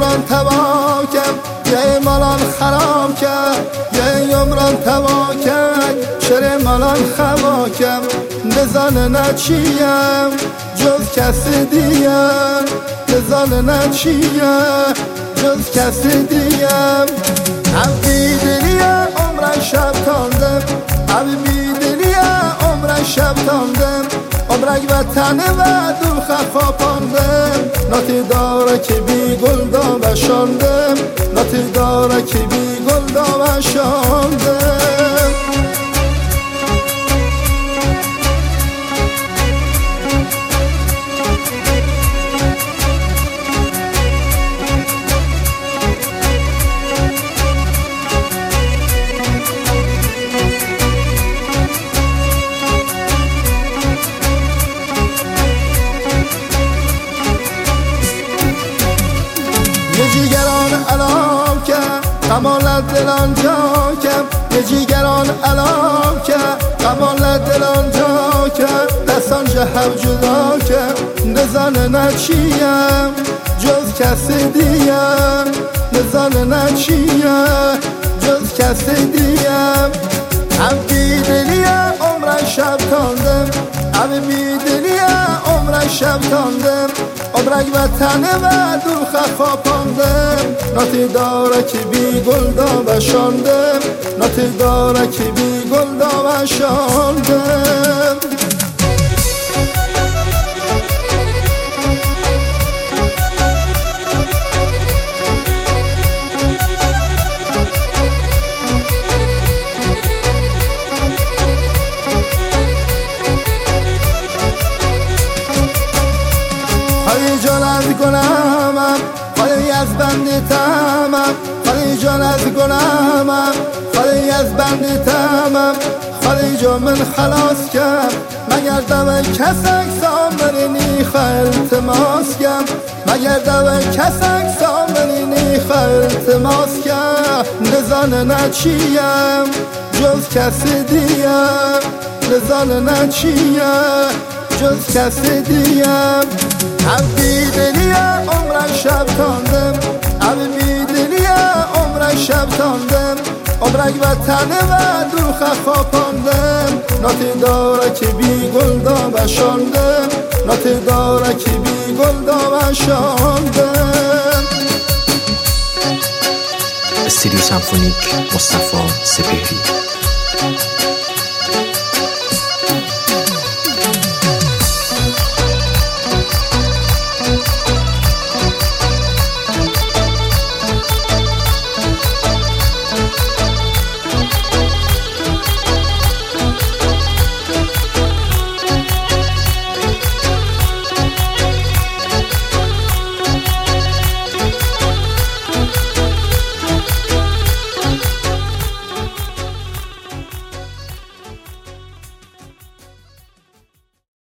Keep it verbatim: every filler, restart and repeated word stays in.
یمران تبا کرد یه مالان خراب کرد یه یمران تبا کرد شر مالان خوا کرد نزان نچیم جز کسی دیم نزان نچیم جز کسی دیم هم بیدلی عمر شب تاندم هم بیدلی عمر شب تاندم عمرک وطنه و دل خفا پاندم ناتی داره که بی گل دا بشاندم ناتی داره که بی گل دا بشاندم یه جیگران علام کرد قمال دلان جا کرد یه جیگران علام کرد قمال دلان جا کرد دستان جهب جدا کرد نزان نچیم جز کسی دیم نزان نچیم جز کسی دیم هم بیدلی عمر شب تاندم هم بیدلی عمر شب تاندم عمرک وطنه و دل خفا پاندم ناتی داره که بی گل دا بشاندم ناتی داره که بی گل دا بشاندم خالی جان از گناهمم خالی از بند تمام خالی جان از گناهمم خالی از بند تمام خالی جان من خلاص کرد مگر دم کسک سامرینی خیل تماس کرد مگر دم کسک سامرینی خیل تماس کرد نزان نچیم جز کسی دیم نزان نچیم جز کسی دیم هم بیدلی عمر شب تاندم هم بیدلی عمر شب تاندم عمرک وطنه و دل خفا پاندم ناتی داره که بی گل دا بشاندم ناتی داره که بی گل دا بشاندم. استودیو سمفونیک مصطفی سپهری.